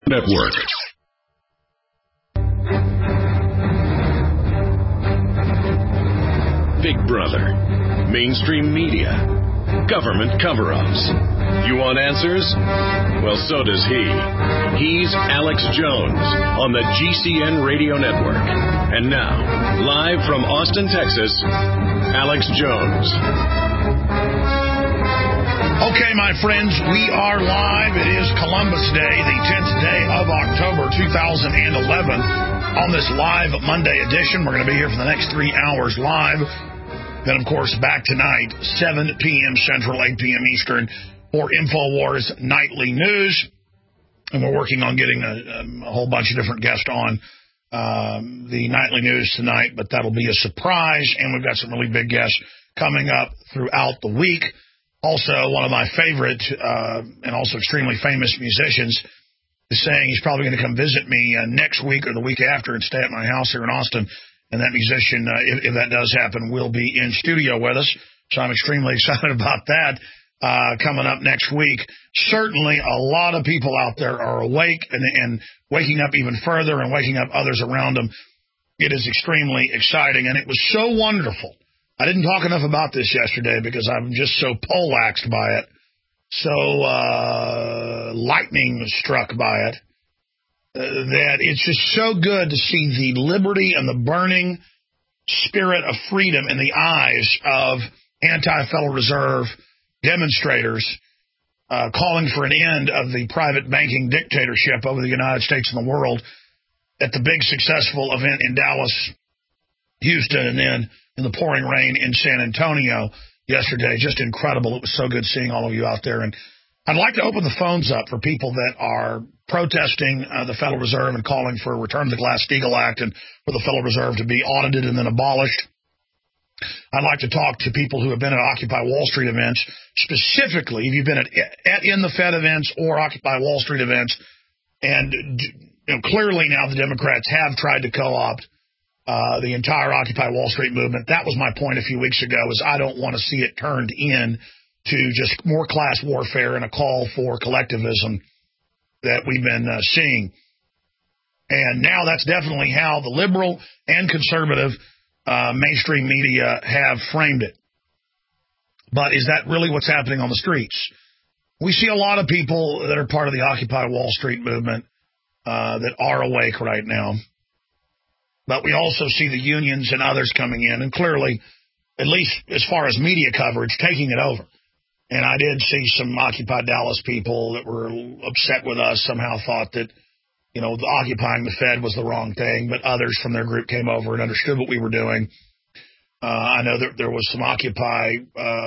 Network. Big Brother, mainstream media, government cover-ups. You want answers? Well, so does he. He's Alex Jones on the GCN Radio Network. And now, live from Austin, Texas, Alex Jones. Okay, my friends, we are live. It is Columbus Day, the 10th day of October 2011. On this live Monday edition, we're going to be here for the next 3 hours live. Then, of course, back tonight, 7 p.m. Central, 8 p.m. Eastern, for InfoWars Nightly News. And we're working on getting a whole bunch of different guests on the Nightly News tonight, but that'll be a surprise. And we've got some really big guests coming up throughout the week. Also, one of my favorite and also extremely famous musicians is saying he's probably going to come visit me next week or the week after and stay at my house here in Austin. And that musician, if that does happen, will be in studio with us. So I'm extremely excited about that coming up next week. Certainly a lot of people out there are awake and waking up even further and waking up others around them. It is extremely exciting, and it was so wonderful. I didn't talk enough about this yesterday because I'm just so poleaxed by it, so lightning struck by it, that it's just so good to see the liberty and the burning spirit of freedom in the eyes of anti-Federal Reserve demonstrators calling for an end of the private banking dictatorship over the United States and the world at the big successful event in Dallas, Houston, and then in the pouring rain in San Antonio yesterday. Just incredible. It was so good seeing all of you out there. And I'd like to open the phones up for people that are protesting the Federal Reserve and calling for a return to the Glass-Steagall Act and for the Federal Reserve to be audited and then abolished. I'd like to talk to people who have been at Occupy Wall Street events, specifically if you've been at in the Fed events or Occupy Wall Street events. And clearly now the Democrats have tried to co-opt the entire Occupy Wall Street movement. That was my point a few weeks ago, is I don't want to see it turned in to just more class warfare and a call for collectivism that we've been seeing. And now that's definitely how the liberal and conservative mainstream media have framed it. But is that really what's happening on the streets? We see a lot of people that are part of the Occupy Wall Street movement that are awake right now. But we also see the unions and others coming in, and clearly, at least as far as media coverage, taking it over. And I did see some Occupy Dallas people that were upset with us, somehow thought that, occupying the Fed was the wrong thing, but others from their group came over and understood what we were doing. I know that there was some Occupy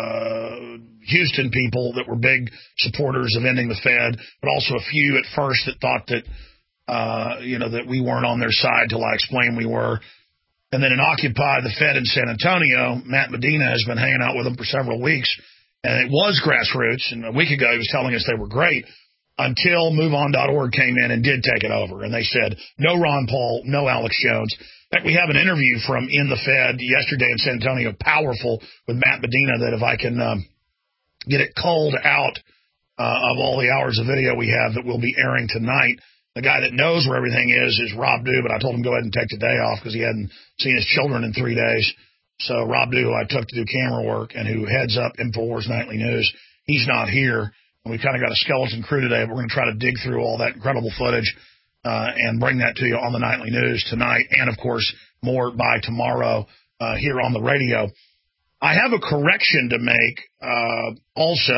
Houston people that were big supporters of ending the Fed, but also a few at first that thought that, that we weren't on their side till I explained we were. And then in Occupy the Fed in San Antonio, Matt Medina has been hanging out with them for several weeks. And it was grassroots. And a week ago, he was telling us they were great until MoveOn.org came in and did take it over. And they said, no Ron Paul, no Alex Jones. In fact, we have an interview from In the Fed yesterday in San Antonio, powerful, with Matt Medina, that if I can get it culled out of all the hours of video we have that will be airing tonight. The guy that knows where everything is Rob Dew, but I told him go ahead and take today off because he hadn't seen his children in 3 days. So Rob Dew, who I took to do camera work and who heads up InfoWars Nightly News, he's not here. And we kind of got a skeleton crew today, but we're going to try to dig through all that incredible footage and bring that to you on the Nightly News tonight. And, of course, more by tomorrow here on the radio. I have a correction to make also,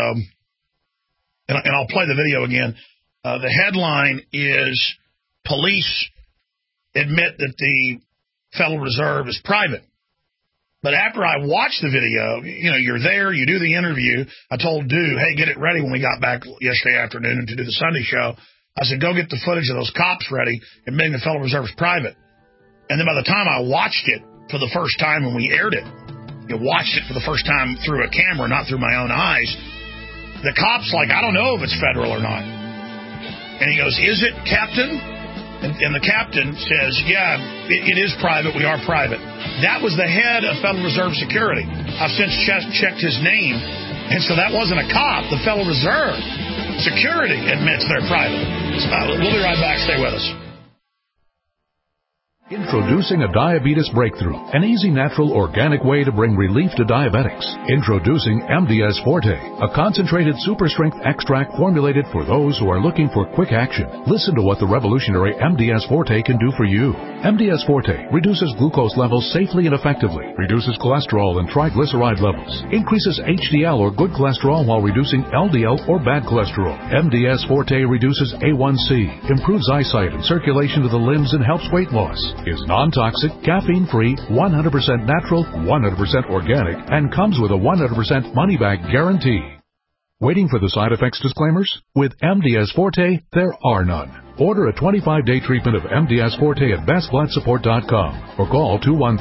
and I'll play the video again. The headline is Police Admit that the Federal Reserve is private. But after I watched the video, you're there, you do the interview. I told Dew, hey, get it ready when we got back yesterday afternoon to do the Sunday show. I said, go get the footage of those cops ready and make the Federal Reserve private. And then by the time I watched it for the first time when we aired it, watched it for the first time through a camera, not through my own eyes, the cop's like, I don't know if it's federal or not. And he goes, is it, Captain? And the captain says, yeah, it is private. We are private. That was the head of Federal Reserve Security. I've since checked his name. And so that wasn't a cop, the Federal Reserve. Security admits they're private. We'll be right back. Stay with us. Introducing a diabetes breakthrough, an easy, natural, organic way to bring relief to diabetics. Introducing MDS Forte, a concentrated super-strength extract formulated for those who are looking for quick action. Listen to what the revolutionary MDS Forte can do for you. MDS Forte reduces glucose levels safely and effectively, reduces cholesterol and triglyceride levels, increases HDL or good cholesterol while reducing LDL or bad cholesterol. MDS Forte reduces A1C, improves eyesight and circulation to the limbs, and helps weight loss. Is non-toxic, caffeine-free, 100% natural, 100% organic, and comes with a 100% money-back guarantee. Waiting for the side effects disclaimers? With MDS Forte, there are none. Order a 25-day treatment of MDS Forte at bestbloodsupport.com or call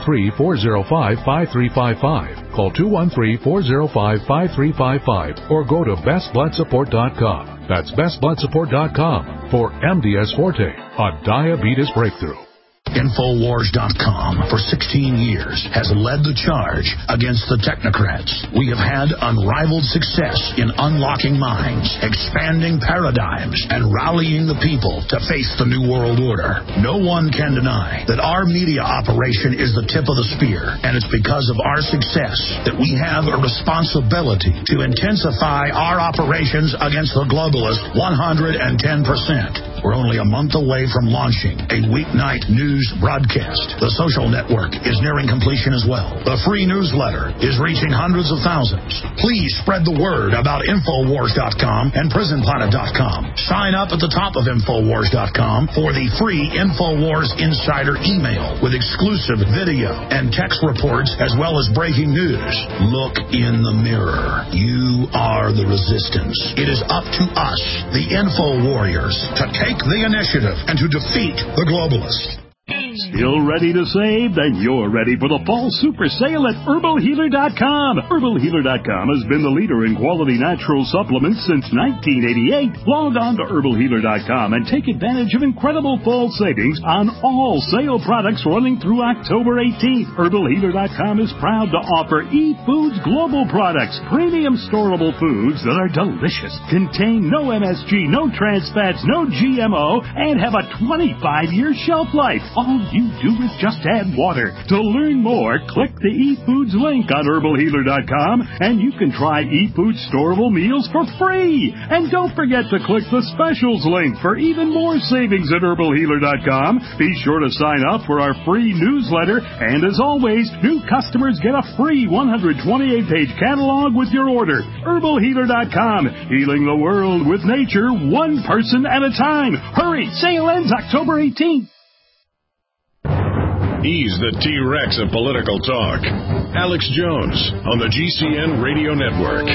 213-405-5355. Call 213-405-5355 or go to bestbloodsupport.com. That's bestbloodsupport.com for MDS Forte, a diabetes breakthrough. Infowars.com for 16 years has led the charge against the technocrats. We have had unrivaled success in unlocking minds, expanding paradigms, and rallying the people to face the New World Order. No one can deny that our media operation is the tip of the spear, and it's because of our success that we have a responsibility to intensify our operations against the globalists 110%. We're only a month away from launching a weeknight news broadcast. The social network is nearing completion as well. The free newsletter is reaching hundreds of thousands. Please spread the word about Infowars.com and PrisonPlanet.com. Sign up at the top of Infowars.com for the free Infowars Insider email with exclusive video and text reports as well as breaking news. Look in the mirror. You are the resistance. It is up to us, the Info Warriors, to take the initiative and to defeat the globalists. Still ready to save? Then you're ready for the fall super sale at HerbalHealer.com. HerbalHealer.com has been the leader in quality natural supplements since 1988. Log on to HerbalHealer.com and take advantage of incredible fall savings on all sale products running through October 18th. HerbalHealer.com is proud to offer eFoods Global products, premium storable foods that are delicious, contain no MSG, no trans fats, no GMO, and have a 25-year shelf life. All you do is just add water. To learn more, click the eFoods link on HerbalHealer.com, and you can try eFoods storable meals for free. And don't forget to click the specials link for even more savings at HerbalHealer.com. Be sure to sign up for our free newsletter, and as always, new customers get a free 128-page catalog with your order. HerbalHealer.com, healing the world with nature, one person at a time. Hurry, sale ends October 18th. He's the T-Rex of political talk. Alex Jones on the GCN Radio Network.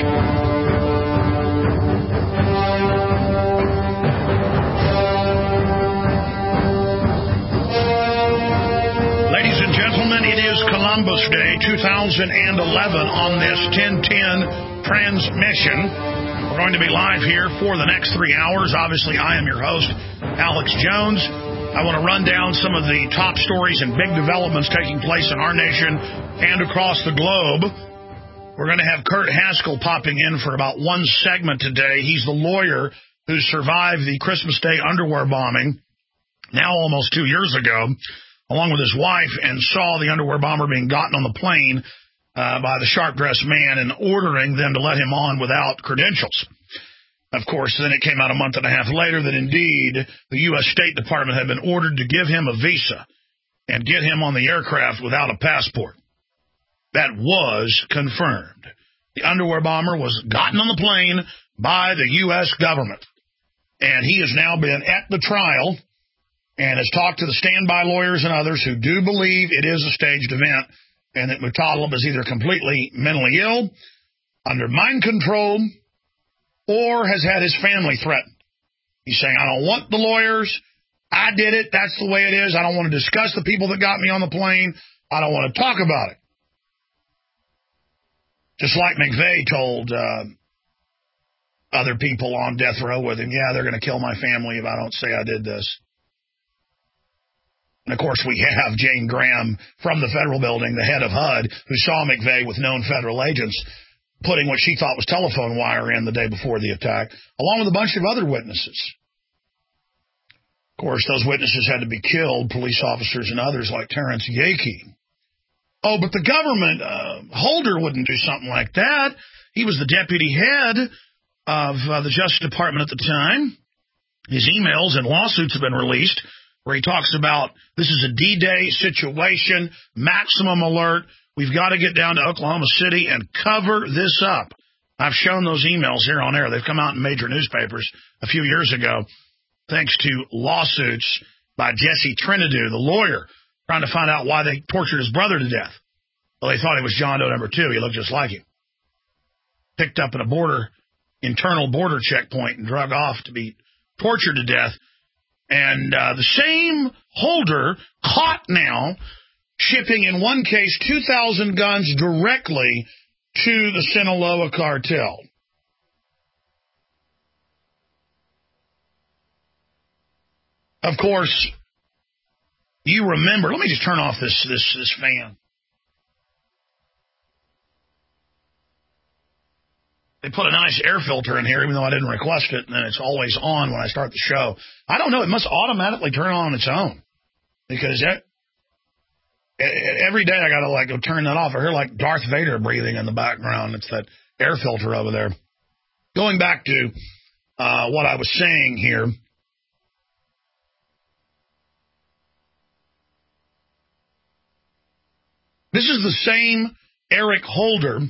Ladies and gentlemen, it is Columbus Day 2011 on this 1010 transmission. We're going to be live here for the next 3 hours. Obviously, I am your host, Alex Jones. I want to run down some of the top stories and big developments taking place in our nation and across the globe. We're going to have Kurt Haskell popping in for about one segment today. He's the lawyer who survived the Christmas Day underwear bombing, now almost 2 years ago, along with his wife, and saw the underwear bomber being gotten on the plane by the sharp-dressed man and ordering them to let him on without credentials. Of course, then it came out a month and a half later that indeed the U.S. State Department had been ordered to give him a visa and get him on the aircraft without a passport. That was confirmed. The underwear bomber was gotten on the plane by the U.S. government. And he has now been at the trial and has talked to the standby lawyers and others who do believe it is a staged event and that Muttalib is either completely mentally ill, under mind control, or has had his family threatened. He's saying, I don't want the lawyers. I did it. That's the way it is. I don't want to discuss the people that got me on the plane. I don't want to talk about it. Just like McVeigh told other people on death row with him, yeah, they're going to kill my family if I don't say I did this. And, of course, we have Jane Graham from the federal building, the head of HUD, who saw McVeigh with known federal agents. putting what she thought was telephone wire in the day before the attack, along with a bunch of other witnesses. Of course, those witnesses had to be killed, police officers and others like Terrence Yakey. Oh, but the government, Holder wouldn't do something like that. He was the deputy head of the Justice Department at the time. His emails and lawsuits have been released where he talks about this is a D-Day situation, maximum alert. We've got to get down to Oklahoma City and cover this up. I've shown those emails here on air. They've come out in major newspapers a few years ago, thanks to lawsuits by Jesse Trinidad, the lawyer, trying to find out why they tortured his brother to death. Well, they thought he was John Doe number 2. He looked just like him. Picked up at a internal border checkpoint and drug off to be tortured to death. And the same Holder caught now shipping, in one case, 2,000 guns directly to the Sinaloa cartel. Of course, you remember, let me just turn off this fan. They put a nice air filter in here, even though I didn't request it, and then it's always on when I start the show. I don't know. It must automatically turn on its own. Because every day I got to go turn that off. I hear like Darth Vader breathing in the background. It's that air filter over there. Going back to what I was saying here. This is the same Eric Holder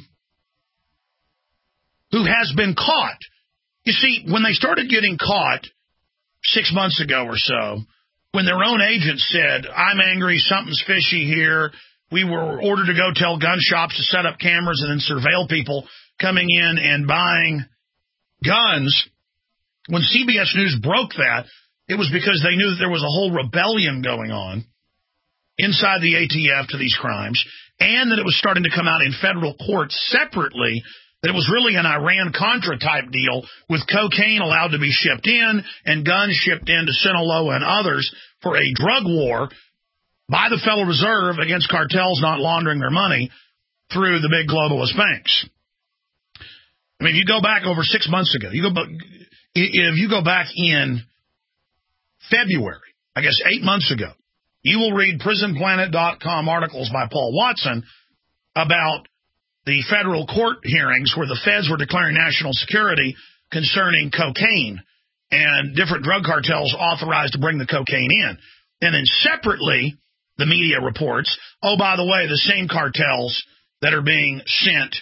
who has been caught. You see, when they started getting caught 6 months ago or so, when their own agent said, I'm angry, something's fishy here, we were ordered to go tell gun shops to set up cameras and then surveil people coming in and buying guns, when CBS News broke that, it was because they knew that there was a whole rebellion going on inside the ATF to these crimes, and that it was starting to come out in federal court separately, that it was really an Iran-Contra type deal with cocaine allowed to be shipped in and guns shipped into Sinaloa and others for a drug war by the Federal Reserve against cartels not laundering their money through the big globalist banks. I mean, if you go back over 6 months ago, if you go back in February, I guess 8 months ago, you will read PrisonPlanet.com articles by Paul Watson about the federal court hearings where the feds were declaring national security concerning cocaine and different drug cartels authorized to bring the cocaine in. And then separately, the media reports, oh, by the way, the same cartels that are being sent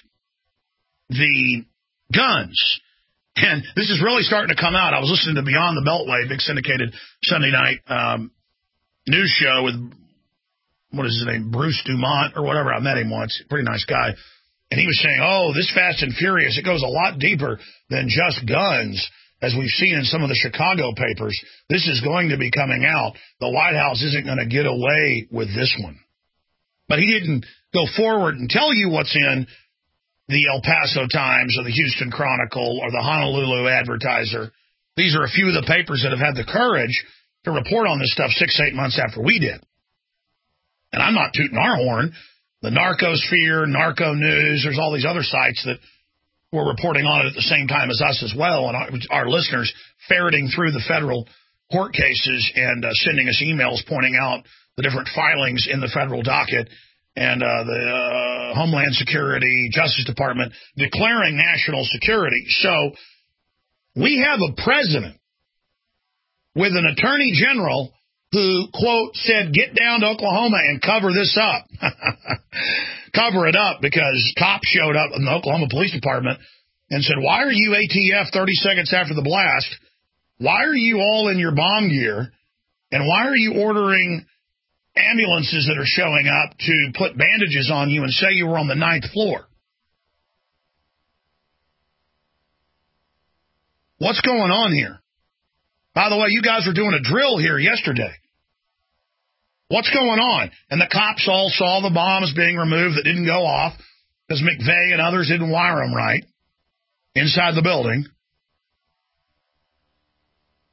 the guns. And this is really starting to come out. I was listening to Beyond the Beltway, big syndicated Sunday night news show with, what is his name, Bruce Dumont or whatever. I met him once. Pretty nice guy. And he was saying, oh, this Fast and Furious, it goes a lot deeper than just guns, as we've seen in some of the Chicago papers. This is going to be coming out. The White House isn't going to get away with this one. But he didn't go forward and tell you what's in the El Paso Times or the Houston Chronicle or the Honolulu Advertiser. These are a few of the papers that have had the courage to report on this stuff 6-8 months after we did. And I'm not tooting our horn. The Narcosphere, Narco News, there's all these other sites that were reporting on it at the same time as us as well, and our listeners ferreting through the federal court cases and sending us emails pointing out the different filings in the federal docket and the Homeland Security, Justice Department declaring national security. So we have a president with an attorney general who, quote, said, get down to Oklahoma and cover this up. Cover it up because cops showed up in the Oklahoma Police Department and said, why are you ATF 30 seconds after the blast? Why are you all in your bomb gear? And why are you ordering ambulances that are showing up to put bandages on you and say you were on the 9th floor? What's going on here? By the way, you guys were doing a drill here yesterday. What's going on? And the cops all saw the bombs being removed that didn't go off because McVeigh and others didn't wire them right inside the building.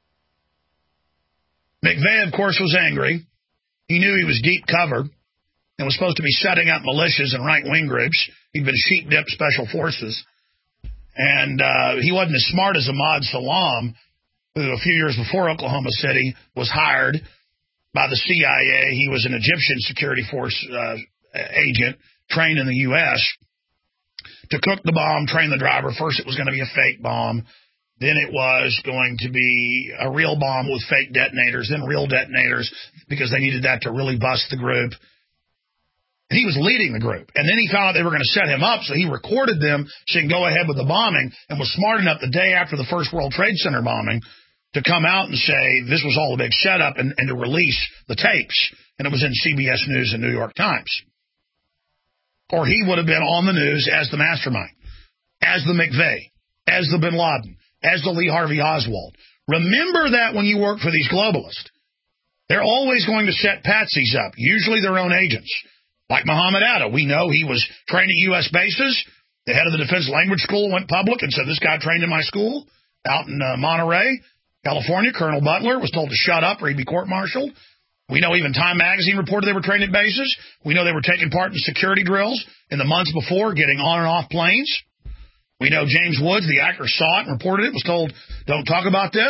McVeigh, of course, was angry. He knew he was deep cover. and was supposed to be setting up militias and right-wing groups. He'd been sheep-dipped special forces. And he wasn't as smart as Ahmad Salam, who a few years before Oklahoma City was hired by the CIA. He was an Egyptian security force agent trained in the U.S. to cook the bomb, train the driver. First it was going to be a fake bomb. Then it was going to be a real bomb with fake detonators, then real detonators, because they needed that to really bust the group. And he was leading the group. And then he found out they were going to set him up, so he recorded them so he can go ahead with the bombing, and was smart enough the day after the first World Trade Center bombing to come out and say this was all a big setup and to release the tapes. And it was in CBS News and New York Times. Or he would have been on the news as the mastermind, as the McVeigh, as the Bin Laden, as the Lee Harvey Oswald. Remember that when you work for these globalists. They're always going to set patsies up, usually their own agents. Like Muhammad Atta. We know he was trained at U.S. bases. The head of the Defense Language School went public and said, this guy trained in my school out in Monterey, California. Colonel Butler was told to shut up or he'd be court-martialed. We know even Time Magazine reported they were trained at bases. We know they were taking part in security drills in the months before, getting on and off planes. We know James Woods, the actor, saw it and reported it, was told, don't talk about this.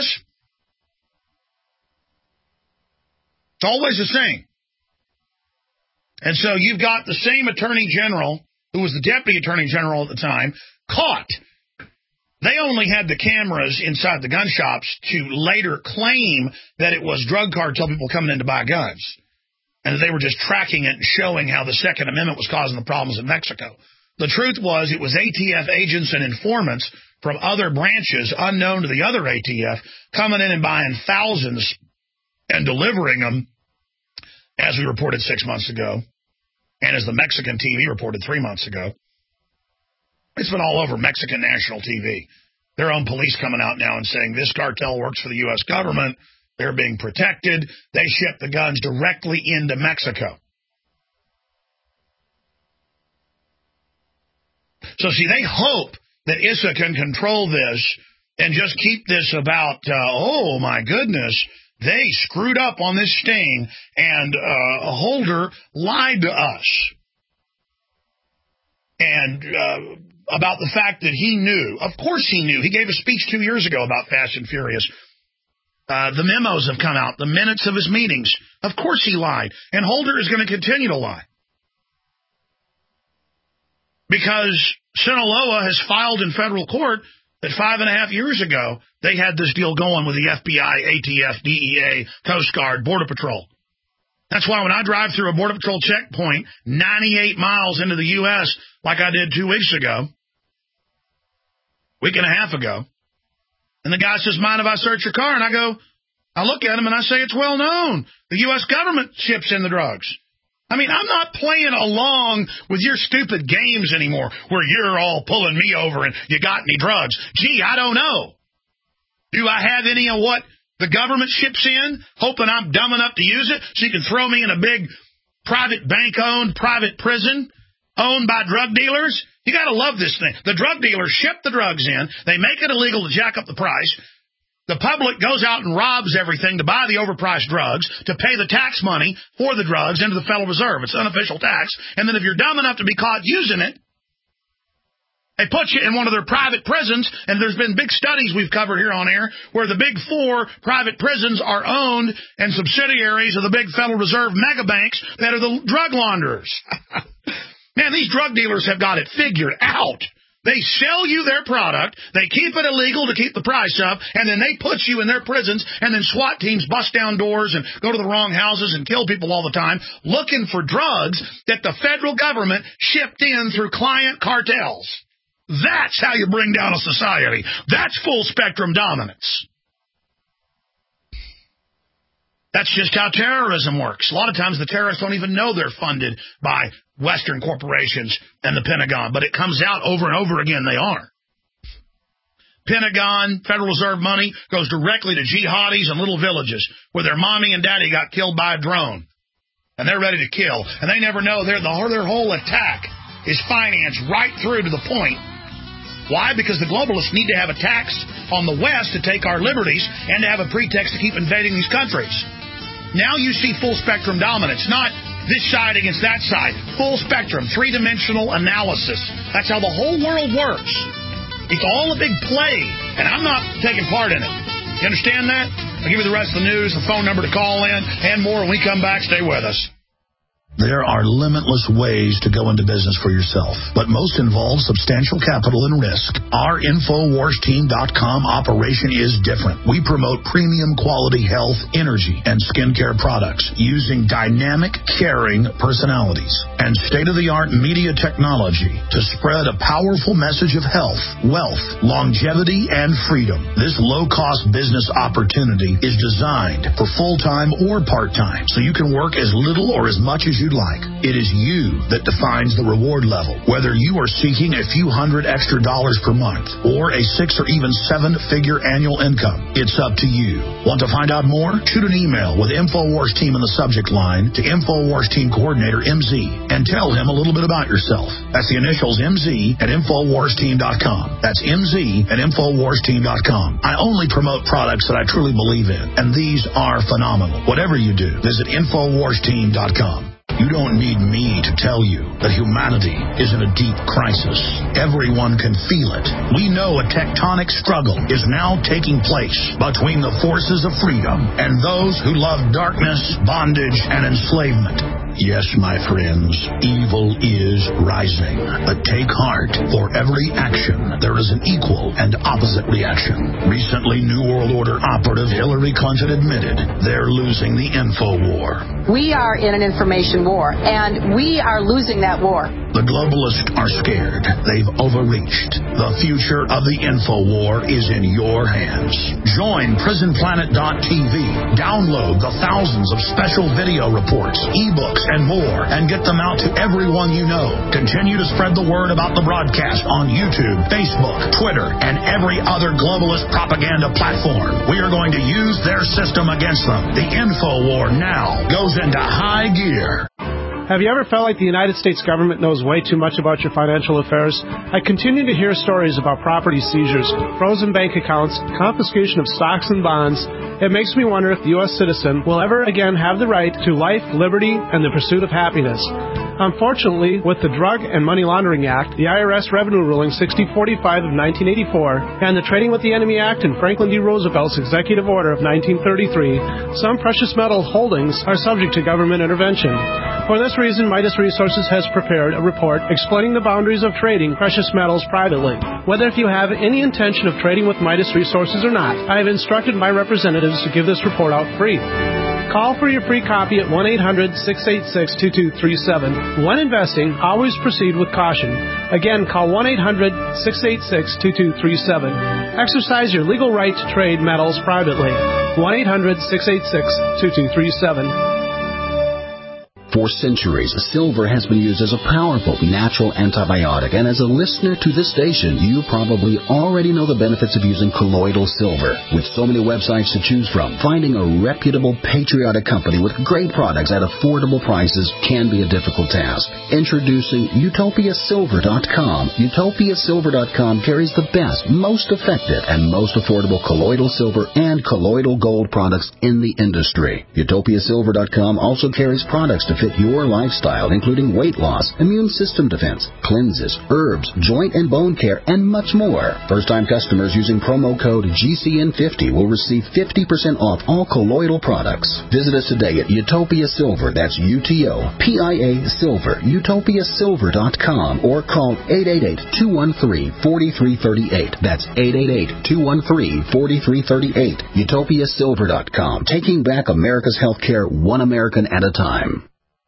It's always the same. And so you've got the same Attorney General, who was the Deputy Attorney General at the time, caught. They only had the cameras inside the gun shops to later claim that it was drug cartel people coming in to buy guns, and that they were just tracking it and showing how the Second Amendment was causing the problems in Mexico. The truth was it was ATF agents and informants from other branches unknown to the other ATF coming in and buying thousands and delivering them, as we reported 6 months ago, and as the Mexican TV reported 3 months ago. It's been all over Mexican national TV. Their own police coming out now and saying this cartel works for the U.S. government. They're being protected. They ship the guns directly into Mexico. So, see, they hope that Issa can control this and just keep this about, oh, my goodness, they screwed up on this sting, and Holder lied to us. And about the fact that he knew. Of course he knew. He gave a speech 2 years ago about Fast and Furious. The memos have come out, the minutes of his meetings. Of course he lied. And Holder is going to continue to lie. Because Sinaloa has filed in federal court that 5.5 years ago, they had this deal going with the FBI, ATF, DEA, Coast Guard, Border Patrol. That's why when I drive through a Border Patrol checkpoint 98 miles into the U.S., like I did 2 weeks ago, week and a half ago, and the guy says, mind if I search your car? And I look at him and I say, it's well known. The U.S. government ships in the drugs. I mean, I'm not playing along with your stupid games anymore where you're all pulling me over and you got any drugs. Gee, I don't know. Do I have any of what the government ships in, hoping I'm dumb enough to use it so you can throw me in a big private bank-owned private prison owned by drug dealers? You got to love this thing. The drug dealers ship the drugs in. They make it illegal to jack up the price. The public goes out and robs everything to buy the overpriced drugs, to pay the tax money for the drugs into the Federal Reserve. It's unofficial tax. And then if you're dumb enough to be caught using it, they put you in one of their private prisons. And there's been big studies we've covered here on air where the big 4 private prisons are owned and subsidiaries of the big Federal Reserve mega banks that are the drug launderers. Man, these drug dealers have got it figured out. They sell you their product, they keep it illegal to keep the price up, and then they put you in their prisons, and then SWAT teams bust down doors and go to the wrong houses and kill people all the time, looking for drugs that the federal government shipped in through client cartels. That's how you bring down a society. That's full-spectrum dominance. That's just how terrorism works. A lot of times the terrorists don't even know they're funded by Western corporations and the Pentagon, but it comes out over and over again they are. Pentagon, Federal Reserve money goes directly to jihadis and little villages where their mommy and daddy got killed by a drone, and they're ready to kill. And they never know their whole attack is financed right through to the point. Why? Because the globalists need to have a tax on the West to take our liberties and to have a pretext to keep invading these countries. Now you see full-spectrum dominance, not this side against that side. Full spectrum, three-dimensional analysis. That's how the whole world works. It's all a big play, and I'm not taking part in it. You understand that? I'll give you the rest of the news, the phone number to call in, and more when we come back. Stay with us. There are limitless ways to go into business for yourself, but most involve substantial capital and risk. Our InfoWarsTeam.com operation is different. We promote premium quality health, energy, and skincare products using dynamic, caring personalities and state-of-the-art media technology to spread a powerful message of health, wealth, longevity, and freedom. This low-cost business opportunity is designed for full-time or part-time, so you can work as little or as much as you'd like. It is you that defines the reward level. Whether you are seeking a few $100 extra per month or a 6 or even 7-figure annual income, it's up to you. Want to find out more? Shoot an email with InfoWars Team in the subject line to InfoWars Team Coordinator MZ and tell him a little bit about yourself. That's the initials MZ at InfoWarsTeam.com. That's MZ at InfoWarsTeam.com. I only promote products that I truly believe in, and these are phenomenal. Whatever you do, visit InfoWarsTeam.com. You don't need me to tell you that humanity is in a deep crisis. Everyone can feel it. We know a tectonic struggle is now taking place between the forces of freedom and those who love darkness, bondage, and enslavement. Yes, my friends, evil is rising. But take heart. For every action, there is an equal and opposite reaction. Recently, New World Order operative Hillary Clinton admitted they're losing the info war. We are in an information war, and we are losing that war. The globalists are scared. They've overreached. The future of the info war is in your hands. Join PrisonPlanet.tv. Download the thousands of special video reports, ebooks, and more, and get them out to everyone you know. Continue to spread the word about the broadcast on YouTube, Facebook, Twitter, and every other globalist propaganda platform. We are going to use their system against them. The info war now goes into high gear. Have you ever felt like the United States government knows way too much about your financial affairs? I continue to hear stories about property seizures, frozen bank accounts, confiscation of stocks and bonds. It makes me wonder if the U.S. citizen will ever again have the right to life, liberty, and the pursuit of happiness. Unfortunately, with the Drug and Money Laundering Act, the IRS Revenue Ruling 6045 of 1984, and the Trading with the Enemy Act and Franklin D. Roosevelt's Executive Order of 1933, some precious metal holdings are subject to government intervention. For this reason, Midas Resources has prepared a report explaining the boundaries of trading precious metals privately. Whether if you have any intention of trading with Midas Resources or not, I have instructed my representatives to give this report out free. Call for your free copy at 1-800-686-2237. When investing, always proceed with caution. Again, call 1-800-686-2237. Exercise your legal right to trade metals privately. 1-800-686-2237. For centuries, silver has been used as a powerful natural antibiotic, and as a listener to this station, you probably already know the benefits of using colloidal silver. With so many websites to choose from, finding a reputable, patriotic company with great products at affordable prices can be a difficult task. Introducing UtopiaSilver.com. UtopiaSilver.com carries the best, most effective, and most affordable colloidal silver and colloidal gold products in the industry. UtopiaSilver.com also carries products to fit your lifestyle, including weight loss, immune system defense, cleanses, herbs, joint and bone care, and much more. First-time customers using promo code GCN50 will receive 50% off all colloidal products. Visit us today at Utopia Silver, that's UTOPIA Silver, UtopiaSilver.com, or call 888-213-4338. That's 888-213-4338. UtopiaSilver.com, taking back America's healthcare one American at a time.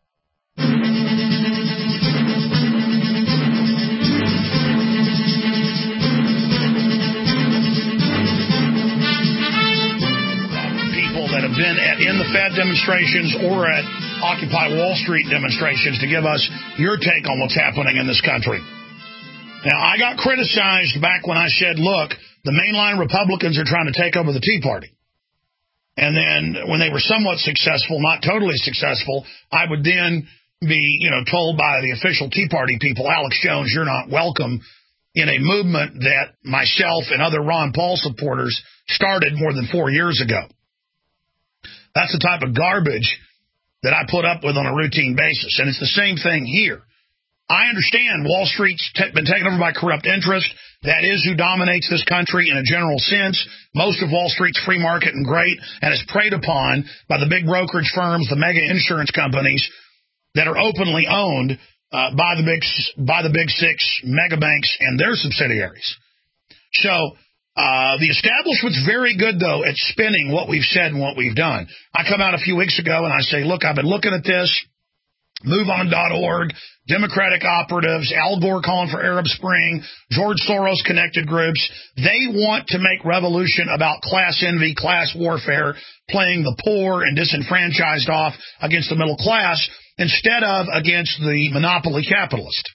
Been in the Fed demonstrations or at Occupy Wall Street demonstrations to give us your take on what's happening in this country. Now, I got criticized back when I said, look, the mainline Republicans are trying to take over the Tea Party. And then when they were somewhat successful, not totally successful, I would then be, told by the official Tea Party people, Alex Jones, you're not welcome in a movement that myself and other Ron Paul supporters started more than 4 years ago. That's the type of garbage that I put up with on a routine basis. And it's the same thing here. I understand Wall Street's been taken over by corrupt interest. That is who dominates this country in a general sense. Most of Wall Street's free market and great, and is preyed upon by the big brokerage firms, the mega insurance companies that are openly owned by the big six mega banks and their subsidiaries. So the establishment's very good, though, at spinning what we've said and what we've done. I come out a few weeks ago and I say, look, I've been looking at this. MoveOn.org, Democratic operatives, Al Gore calling for Arab Spring, George Soros connected groups. They want to make revolution about class envy, class warfare, playing the poor and disenfranchised off against the middle class instead of against the monopoly capitalist.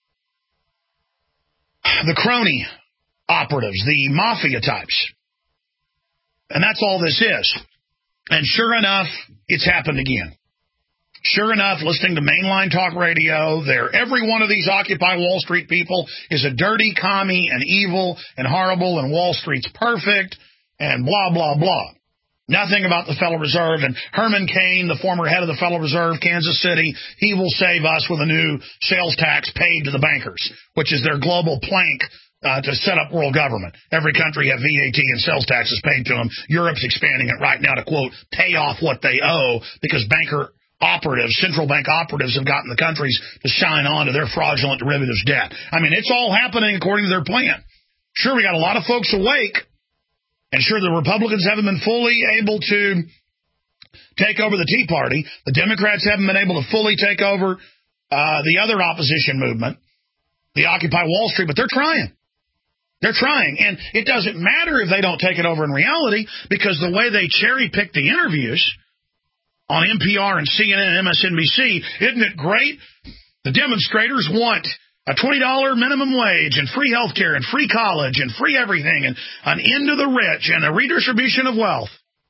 The crony operatives, the mafia types. And that's all this is. And sure enough, it's happened again. Sure enough, listening to mainline talk radio, every one of these Occupy Wall Street people is a dirty commie and evil and horrible, and Wall Street's perfect, and blah, blah, blah. Nothing about the Federal Reserve. And Herman Cain, the former head of the Federal Reserve, Kansas City, he will save us with a new sales tax paid to the bankers, which is their global plank to set up world government. Every country have VAT and sales taxes paid to them. Europe's expanding it right now to, quote, pay off what they owe because central bank operatives have gotten the countries to sign on to their fraudulent derivatives debt. I mean, it's all happening according to their plan. Sure, we got a lot of folks awake, and sure, the Republicans haven't been fully able to take over the Tea Party. The Democrats haven't been able to fully take over the other opposition movement, the Occupy Wall Street, but they're trying. They're trying, and it doesn't matter if they don't take it over in reality, because the way they cherry-pick the interviews on NPR and CNN and MSNBC, isn't it great? The demonstrators want a $20 minimum wage and free health care and free college and free everything and an end to the rich and a redistribution of wealth,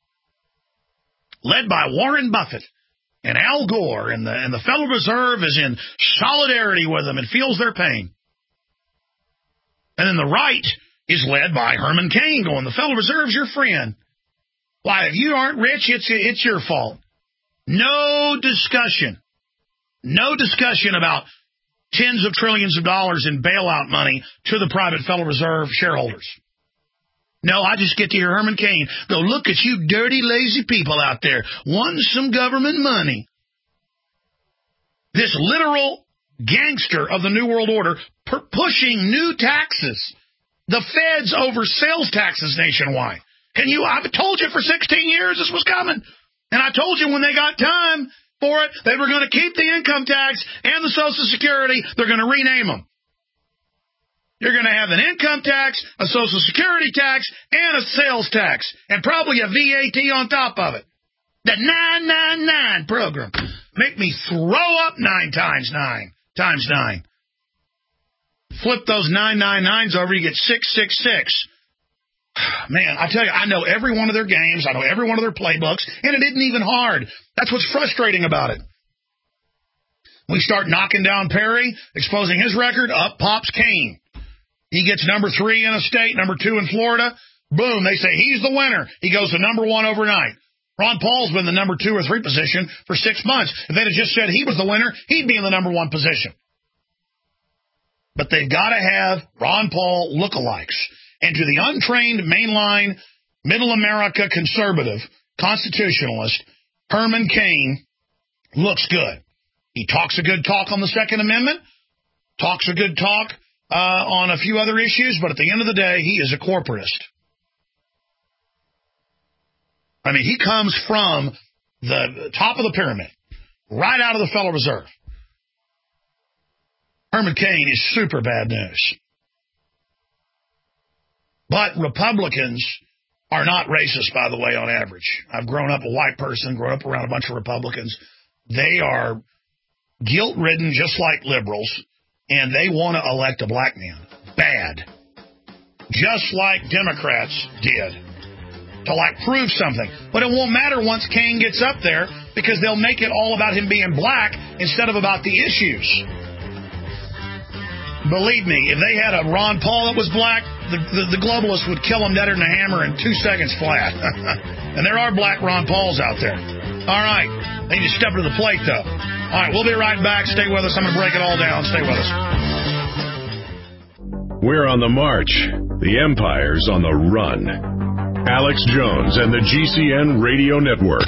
led by Warren Buffett and Al Gore, and the Federal Reserve is in solidarity with them and feels their pain. And then the right is led by Herman Cain going, the Federal Reserve's your friend. Why, if you aren't rich, it's your fault. No discussion about tens of trillions of dollars in bailout money to the private Federal Reserve shareholders. No, I just get to hear Herman Cain go, look at you dirty, lazy people out there wanting some government money. This literal gangster of the New World Order pushing new taxes. The feds over sales taxes nationwide. I've told you for 16 years this was coming. And I told you when they got time for it, they were going to keep the income tax and the Social Security. They're going to rename them. You're going to have an income tax, a Social Security tax, and a sales tax, and probably a VAT on top of it. The 999 program. Make me throw up 9 times 9. Flip those 999s over, you get 666. Man, I tell you, I know every one of their games. I know every one of their playbooks, and it isn't even hard. That's what's frustrating about it. We start knocking down Perry, exposing his record, up pops Cain. He gets number 3 in a state, number 2 in Florida. Boom, they say he's the winner. He goes to number 1 overnight. Ron Paul's been the number 2 or 3 position for 6 months. If they'd have just said he was the winner, he'd be in the number 1 position. But they've got to have Ron Paul lookalikes. And to the untrained, mainline, middle America conservative, constitutionalist, Herman Cain looks good. He talks a good talk on the Second Amendment, talks a good talk on a few other issues, but at the end of the day, he is a corporatist. I mean, he comes from the top of the pyramid, right out of the Federal Reserve. Herman Cain is super bad news. But Republicans are not racist, by the way, on average. I've grown up a white person, grown up around a bunch of Republicans. They are guilt-ridden just like liberals, and they want to elect a black man. Bad. Just like Democrats did. To, prove something. But it won't matter once Cain gets up there, because they'll make it all about him being black instead of about the issues. Believe me, if they had a Ron Paul that was black, the globalists would kill him deader than a hammer in 2 seconds flat. And there are black Ron Pauls out there. All right. They need to step to the plate, though. All right, we'll be right back. Stay with us. I'm going to break it all down. Stay with us. We're on the march. The empire's on the run. Alex Jones and the GCN Radio Network.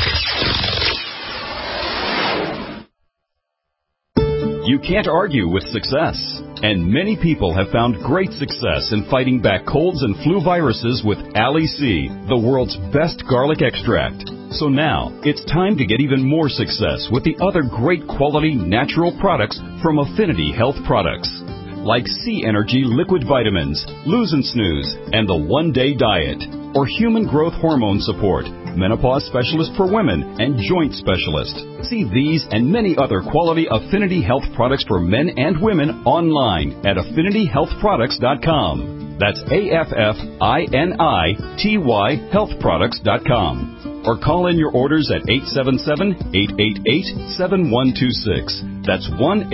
You can't argue with success. And many people have found great success in fighting back colds and flu viruses with Ali C, the world's best garlic extract. So now, it's time to get even more success with the other great quality natural products from Affinity Health Products. Like C Energy Liquid Vitamins, Lose and Snooze, and the One Day Diet. Or Human Growth Hormone Support, Menopause Specialist for Women, and Joint Specialist. See these and many other quality Affinity Health products for men and women online at AffinityHealthProducts.com. That's AFFINITY healthproducts.com. Or call in your orders at 877-888-7126. That's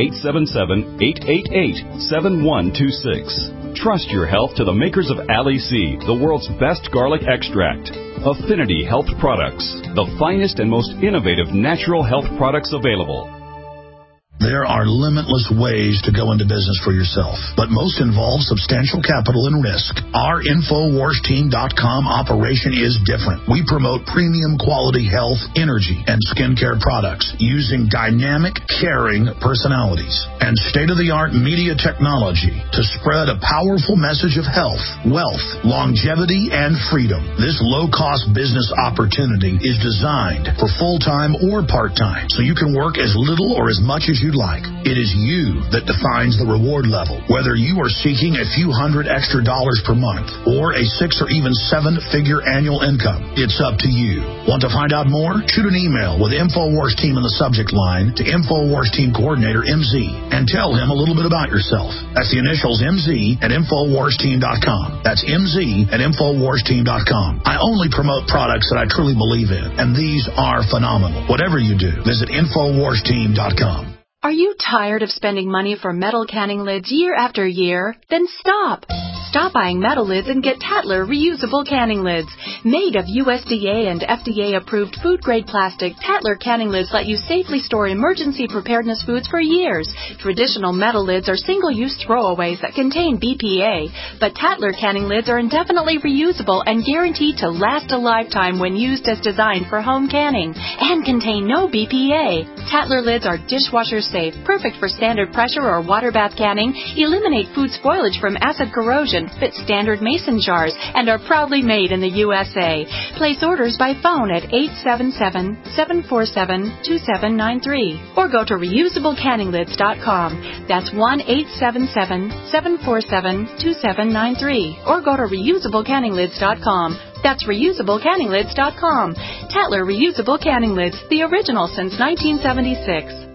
1-877-888-7126. Trust your health to the makers of Ali C, the world's best garlic extract. Affinity Health Products, the finest and most innovative natural health products available. There are limitless ways to go into business for yourself, but most involve substantial capital and risk. Our InfoWarsTeam.com operation is different. We promote premium quality health, energy, and skincare products using dynamic, caring personalities and state-of-the-art media technology to spread a powerful message of health, wealth, longevity, and freedom. This low-cost business opportunity is designed for full-time or part-time, so you can work as little or as much as you'd like. It is you that defines the reward level. Whether you are seeking a few $100 extra per month or a 6 or even 7-figure annual income, it's up to you. Want to find out more? Shoot an email with InfoWars Team in the subject line to InfoWars Team Coordinator MZ and tell him a little bit about yourself. That's the initials MZ at InfoWarsTeam.com. That's MZ at InfoWarsTeam.com. I only promote products that I truly believe in, and these are phenomenal. Whatever you do, visit InfoWarsTeam.com. Are you tired of spending money for metal canning lids year after year? Then stop. Stop buying metal lids and get Tatler reusable canning lids. Made of USDA and FDA-approved food-grade plastic, Tatler canning lids let you safely store emergency preparedness foods for years. Traditional metal lids are single-use throwaways that contain BPA, but Tatler canning lids are indefinitely reusable and guaranteed to last a lifetime when used as designed for home canning and contain no BPA. Tatler lids are dishwasher safe, perfect for standard pressure or water bath canning, eliminate food spoilage from acid corrosion, fit standard mason jars, and are proudly made in the USA. Place orders by phone at 877-747-2793 or go to reusablecanninglids.com. That's 1-877-747-2793 or go to reusablecanninglids.com. That's reusablecanninglids.com. Tatler Reusable Canning Lids, the original since 1976.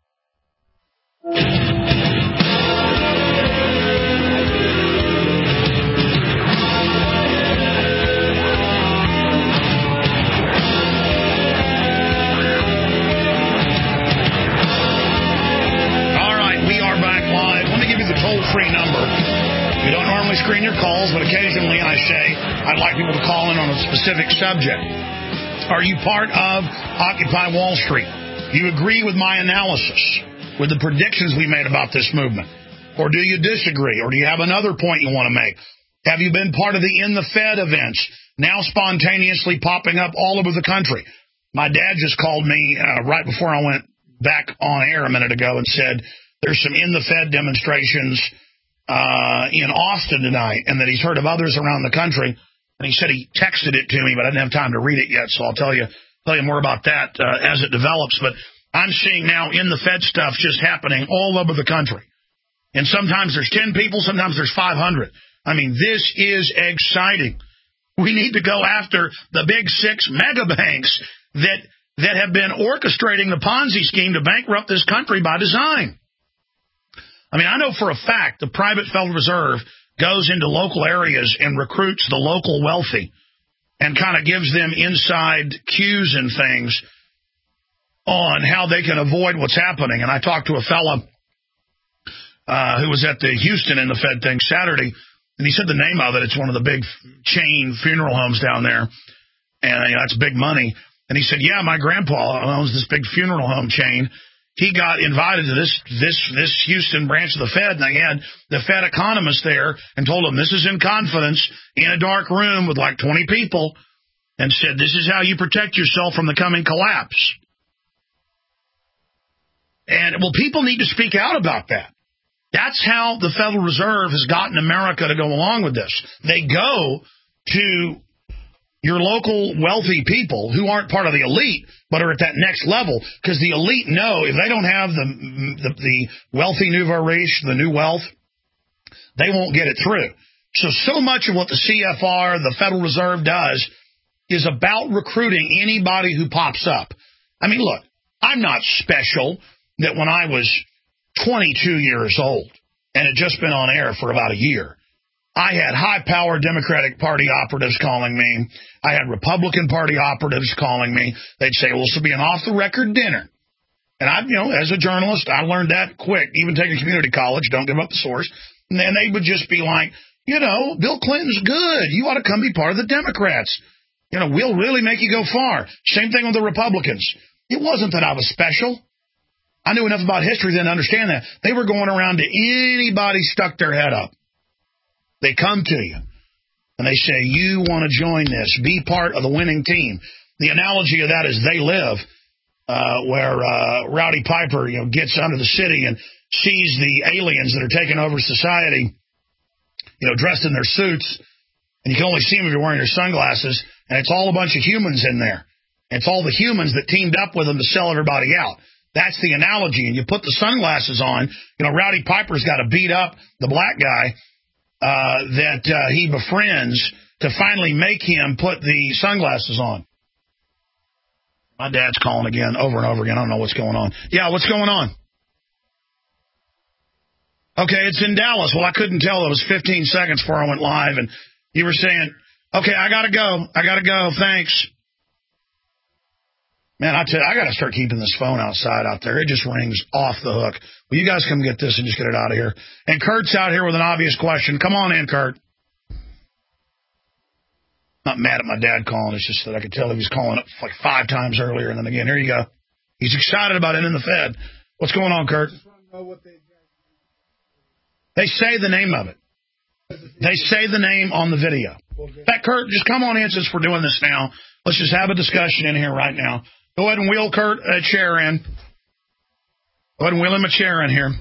Toll-free number. We don't normally screen your calls, but occasionally I say I'd like people to call in on a specific subject. Are you part of Occupy Wall Street? Do you agree with my analysis, with the predictions we made about this movement? Or do you disagree? Or do you have another point you want to make? Have you been part of the In the Fed events, now spontaneously popping up all over the country? My dad just called me right before I went back on air a minute ago and said, there's some In the Fed demonstrations in Austin tonight, and that he's heard of others around the country. And he said he texted it to me, but I didn't have time to read it yet, so I'll tell you more about that as it develops. But I'm seeing now In the Fed stuff just happening all over the country. And sometimes there's 10 people, sometimes there's 500. I mean, this is exciting. We need to go after the big 6 mega banks that have been orchestrating the Ponzi scheme to bankrupt this country by design. I mean, I know for a fact the private Federal Reserve goes into local areas and recruits the local wealthy and kind of gives them inside cues and things on how they can avoid what's happening. And I talked to a fella who was at the Houston In the Fed thing Saturday, and he said the name of it. It's one of the big chain funeral homes down there, and that's big money. And he said, yeah, my grandpa owns this big funeral home chain. He got invited to this Houston branch of the Fed, and they had the Fed economist there and told him this is in confidence in a dark room with like 20 people, and said this is how you protect yourself from the coming collapse. And, well, people need to speak out about that. That's how the Federal Reserve has gotten America to go along with this. They go to your local wealthy people who aren't part of the elite but are at that next level, because the elite know if they don't have the wealthy nouveau riche, the new wealth, they won't get it through. So much of what the CFR, the Federal Reserve does is about recruiting anybody who pops up. I mean, look, I'm not special that when I was 22 years old and had just been on air for about a year, I had high-powered Democratic Party operatives calling me. I had Republican Party operatives calling me. They'd say, well, this will be an off-the-record dinner. And I, as a journalist, I learned that quick, even taking community college, don't give up the source. And then they would just be like, Bill Clinton's good. You ought to come be part of the Democrats. We'll really make you go far. Same thing with the Republicans. It wasn't that I was special. I knew enough about history then to understand that. They were going around to anybody stuck their head up. They come to you, and they say, you want to join this, be part of the winning team. The analogy of that is They Live, where Rowdy Piper gets under the city and sees the aliens that are taking over society, dressed in their suits, and you can only see them if you're wearing your sunglasses, and it's all a bunch of humans in there. It's all the humans that teamed up with them to sell everybody out. That's the analogy, and you put the sunglasses on. Rowdy Piper's got to beat up the black guy that he befriends to finally make him put the sunglasses on. My dad's calling again, over and over again. I don't know what's going on. Yeah, what's going on? Okay, it's in Dallas. Well, I couldn't tell. It was 15 seconds before I went live, and you were saying, okay, I got to go. Thanks. Man, I tell you, I got to start keeping this phone outside out there. It just rings off the hook. Will you guys come get this and just get it out of here? And Kurt's out here with an obvious question. Come on in, Kurt. Not mad at my dad calling. It's just that I could tell he was calling up like 5 times earlier. And then again, here you go. He's excited about ending the Fed. What's going on, Kurt? They say the name of it. They say the name on the video. That Kurt, just come on in since we're doing this now. Let's just have a discussion in here right now. Go ahead and wheel Kurt a chair in. Go ahead and wheel him a chair in here.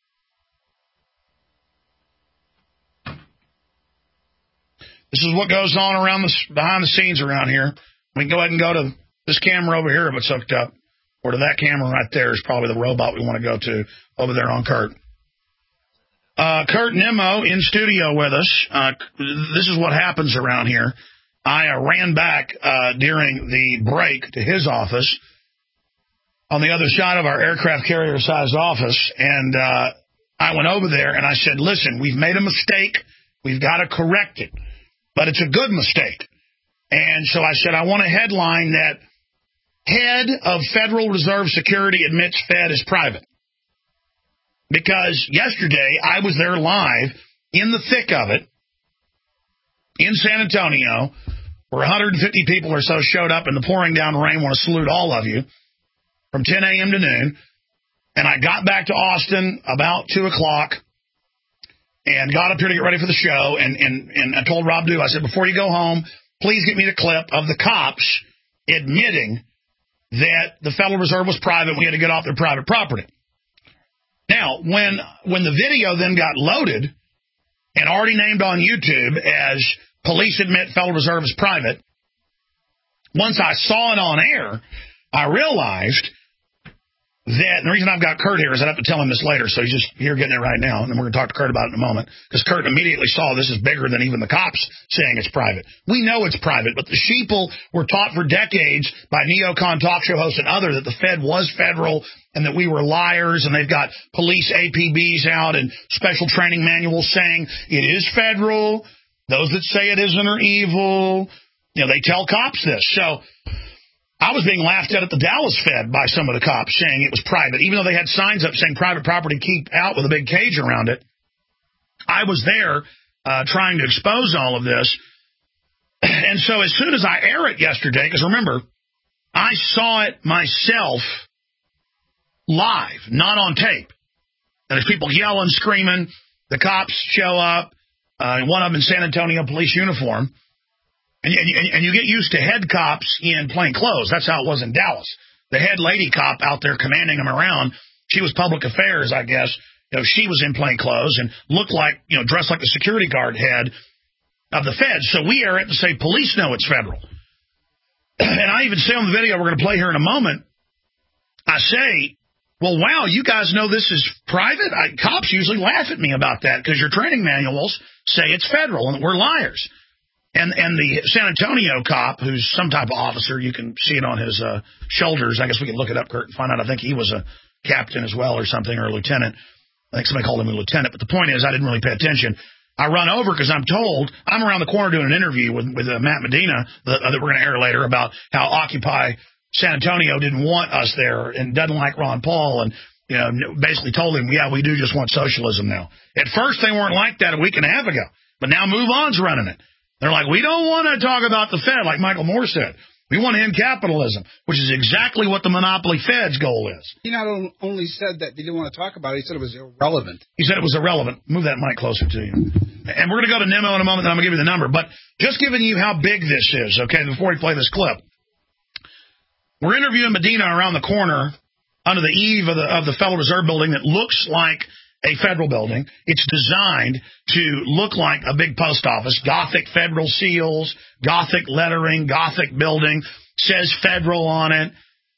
This is what goes on around behind the scenes around here. We can go ahead and go to this camera over here if it's hooked up, or to that camera right there is probably the robot we want to go to over there on Kurt. Kurt Nimmo in studio with us. This is what happens around here. I ran back during the break to his office on the other side of our aircraft carrier-sized office, and I went over there and I said, listen, we've made a mistake. We've got to correct it, but it's a good mistake. And so I said, I want a headline that head of Federal Reserve Security admits Fed is private. Because yesterday I was there live in the thick of it in San Antonio, where 150 people or so showed up in the pouring down rain. I want to salute all of you from 10 a.m. to noon. And I got back to Austin about 2 o'clock and got up here to get ready for the show. And I told Rob Dew, I said, before you go home, please get me the clip of the cops admitting that the Federal Reserve was private. We had to get off their private property. Now, when the video then got loaded and already named on YouTube as police admit Federal Reserve is private, once I saw it on air, I realized that, and the reason I've got Kurt here is I have to tell him this later, so he's just here getting it right now, and then we're going to talk to Kurt about it in a moment, because Kurt immediately saw this is bigger than even the cops saying it's private. We know it's private, but the sheeple were taught for decades by neocon talk show hosts and others that the Fed was federal and that we were liars, and they've got police APBs out and special training manuals saying it is federal. Those that say it isn't are evil. They tell cops this. So I was being laughed at the Dallas Fed by some of the cops saying it was private, even though they had signs up saying private property, keep out, with a big cage around it. I was there trying to expose all of this. And so as soon as I air it yesterday, because remember, I saw it myself live, not on tape. And there's people yelling, screaming. The cops show up, one of them in San Antonio police uniform. And you get used to head cops in plain clothes. That's how it was in Dallas. The head lady cop out there commanding them around, she was public affairs, I guess. She was in plain clothes and looked like, dressed like the security guard head of the feds. So we air it to say police know it's federal. And I even say on the video we're going to play here in a moment, I say, well, wow, you guys know this is private? Cops usually laugh at me about that because your training manuals say it's federal and we're liars. And the San Antonio cop, who's some type of officer, you can see it on his shoulders. I guess we can look it up, Kurt, and find out. I think he was a captain as well or something, or a lieutenant. I think somebody called him a lieutenant. But the point is, I didn't really pay attention. I run over because I'm told I'm around the corner doing an interview with Matt Medina that we're going to air later about how Occupy San Antonio didn't want us there and doesn't like Ron Paul and basically told him, yeah, we do just want socialism now. At first, they weren't like that a week and a half ago, but now Move On's running it. They're like, we don't want to talk about the Fed, like Michael Moore said. We want to end capitalism, which is exactly what the monopoly Fed's goal is. He not only said that he didn't want to talk about it, he said it was irrelevant. He said it was irrelevant. Move that mic closer to you. And we're going to go to Nemo in a moment, then I'm going to give you the number. But just giving you how big this is, okay, before we play this clip. We're interviewing Medina around the corner under the eave of the Federal Reserve Building that looks like a federal building. It's designed to look like a big post office. Gothic federal seals, Gothic lettering, Gothic building, says federal on it.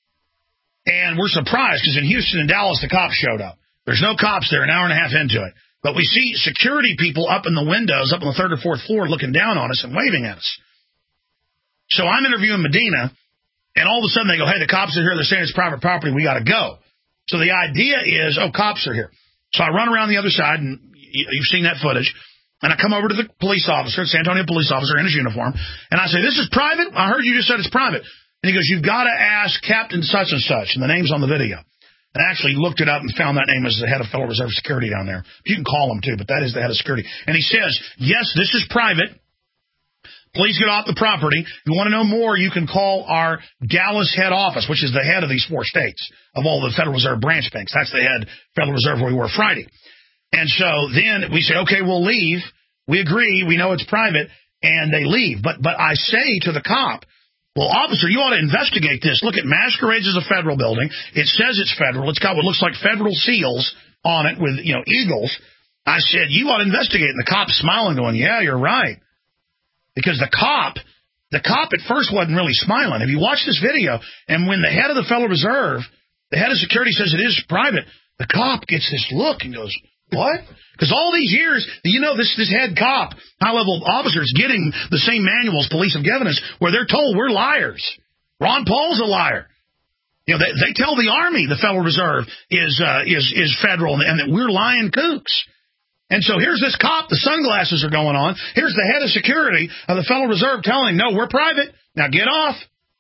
And we're surprised because in Houston and Dallas, the cops showed up. There's no cops there an hour and a half into it. But we see security people up in the windows, up on the third or fourth floor, looking down on us and waving at us. So I'm interviewing Medina, and all of a sudden they go, hey, the cops are here. They're saying it's private property. We got to go. So the idea is, cops are here. So I run around the other side, and you've seen that footage, and I come over to the police officer, San Antonio police officer in his uniform, and I say, this is private? I heard you just said it's private. And he goes, you've got to ask Captain such and such, and the name's on the video. And I actually looked it up and found that name as the head of Federal Reserve Security down there. You can call him, too, but that is the head of security. And he says, yes, this is private. Please get off the property. If you want to know more, you can call our Dallas head office, which is the head of these 4 states, of all the Federal Reserve branch banks. That's the head Federal Reserve where we were Friday. And so then we say, okay, we'll leave. We agree. We know it's private. And they leave. But I say to the cop, well, officer, you ought to investigate this. Look, it masquerades as a federal building. It says it's federal. It's got what looks like federal seals on it with, eagles. I said, you ought to investigate. And the cop's smiling, going, yeah, you're right. Because the cop at first wasn't really smiling. If you watch this video, and when the head of the Federal Reserve, the head of security says it is private, the cop gets this look and goes, what? Because all these years, this head cop, high-level officers getting the same manuals police have given us where they're told we're liars. Ron Paul's a liar. They tell the Army the Federal Reserve is federal and that we're lying kooks. And so here's this cop, the sunglasses are going on. Here's the head of security of the Federal Reserve telling him, no, we're private. Now get off.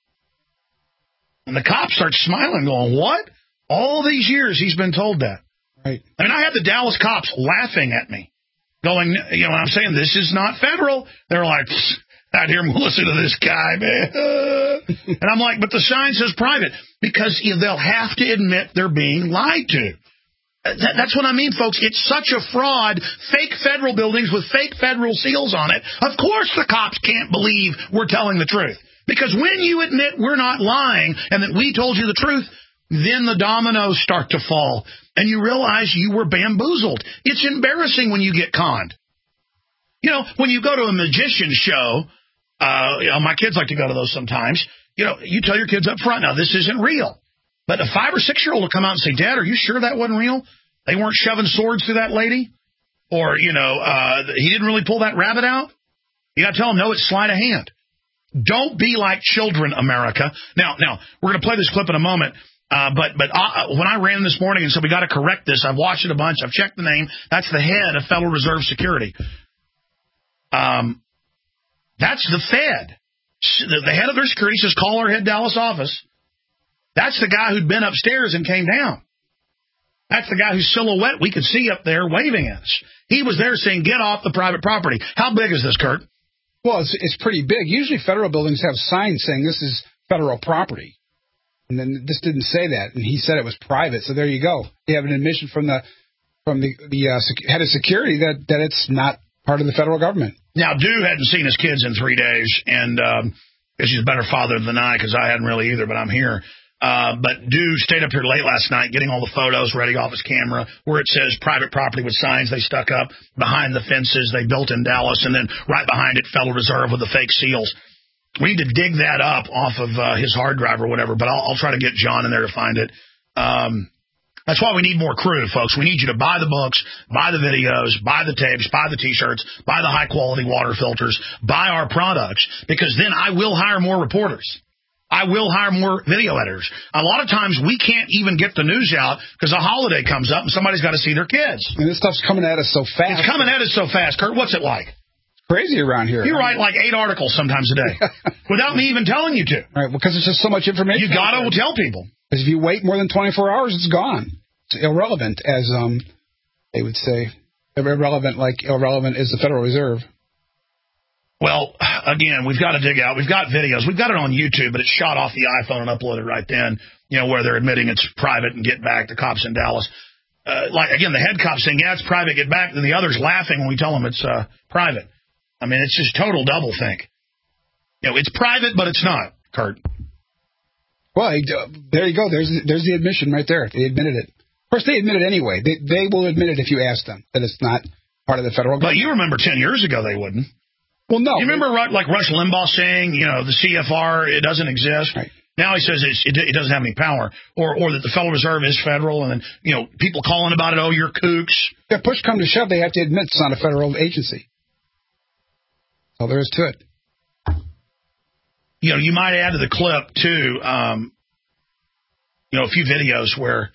And the cop starts smiling, going, what? All these years he's been told that. Right. I mean, I had the Dallas cops laughing at me, going, I'm saying this is not federal. They're like, out here, listen to this guy, man. And I'm like, but the sign says private, because they'll have to admit they're being lied to. That's what I mean, folks. It's such a fraud. Fake federal buildings with fake federal seals on it. Of course the cops can't believe we're telling the truth. Because when you admit we're not lying and that we told you the truth, then the dominoes start to fall. And you realize you were bamboozled. It's embarrassing when you get conned. When you go to a magician's show, my kids like to go to those sometimes, you tell your kids up front, now this isn't real. But a 5 or 6-year-old will come out and say, Dad, are you sure that wasn't real? They weren't shoving swords through that lady? Or, he didn't really pull that rabbit out? You got to tell them, no, it's sleight of hand. Don't be like children, America. Now, we're going to play this clip in a moment. But when I ran this morning and said we got to correct this, I've watched it a bunch. I've checked the name. That's the head of Federal Reserve Security. That's the Fed. The head of their security says, call our head Dallas office. That's the guy who'd been upstairs and came down. That's the guy whose silhouette we could see up there waving at us. He was there saying, get off the private property. How big is this, Kurt? Well, it's pretty big. Usually federal buildings have signs saying this is federal property. And then this didn't say that, and he said it was private. So there you go. You have an admission from the head of security that it's not part of the federal government. Now, Dew hadn't seen his kids in 3 days, and because he's a better father than I, because I hadn't really either, but I'm here. But Dew stayed up here late last night getting all the photos ready off his camera where it says private property with signs they stuck up behind the fences they built in Dallas, and then right behind it, Federal Reserve with the fake seals. We need to dig that up off of his hard drive or whatever, but I'll try to get John in there to find it. That's why we need more crew, folks. We need you to buy the books, buy the videos, buy the tapes, buy the T-shirts, buy the high-quality water filters, buy our products, because then I will hire more reporters. I will hire more video editors. A lot of times we can't even get the news out because a holiday comes up and somebody's got to see their kids. And this stuff's coming at us so fast. It's coming at us so fast. Kurt, what's it like? Crazy around here. You write like 8 articles sometimes a day without me even telling you to. Right, because it's just so much information. You got to tell people. Because if you wait more than 24 hours, it's gone. It's irrelevant, as they would say. Irrelevant, like irrelevant is the Federal Reserve. Well, again, we've got to dig out. We've got videos. We've got it on YouTube, but it's shot off the iPhone and uploaded right then, where they're admitting it's private and get back, the cops in Dallas. Again, the head cop saying, yeah, it's private, get back, then the others laughing when we tell them it's private. I mean, it's just total doublethink. It's private, but it's not, Kurt. Well, there you go. There's the admission right there. They admitted it. Of course, they admit it anyway. They will admit it if you ask them that it's not part of the federal government. But you remember 10 years ago they wouldn't. Well, no. You remember like Rush Limbaugh saying, the CFR, it doesn't exist? Right. Now he says it doesn't have any power, or that the Federal Reserve is federal, and then, people calling about it, oh, you're kooks. If push come to shove, they have to admit it's not a federal agency. All there is to it. You might add to the clip, too, a few videos where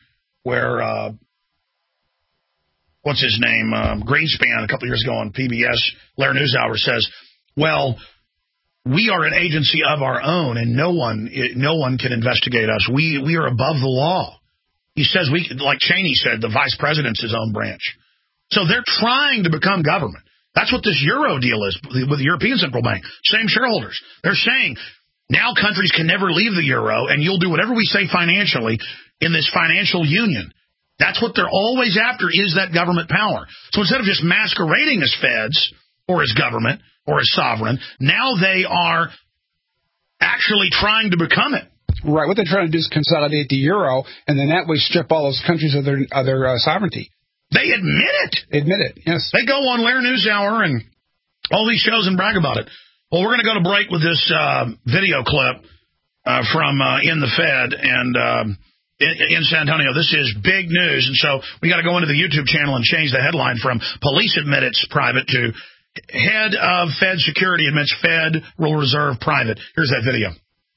what's his name, Greenspan, a couple of years ago on PBS, Larry Newshour says, well, we are an agency of our own, and no one can investigate us. We are above the law. He says, like Cheney said, the vice president's his own branch. So they're trying to become government. That's what this Euro deal is with the European Central Bank. Same shareholders. They're saying now countries can never leave the Euro, and you'll do whatever we say financially in this financial union. That's what they're always after, is that government power. So instead of just masquerading as feds or as government or as sovereign, now they are actually trying to become it. Right. What they're trying to do is consolidate the Euro, and then that way strip all those countries of their sovereignty. They admit it. Admit it, yes. They go on Larry Newshour and all these shows and brag about it. Well, we're going to go to break with this video clip from In the Fed and in San Antonio. This is big news, and so we got to go into the YouTube channel and change the headline from police admit it's private to head of Fed security admits Federal Reserve private. Here's that video.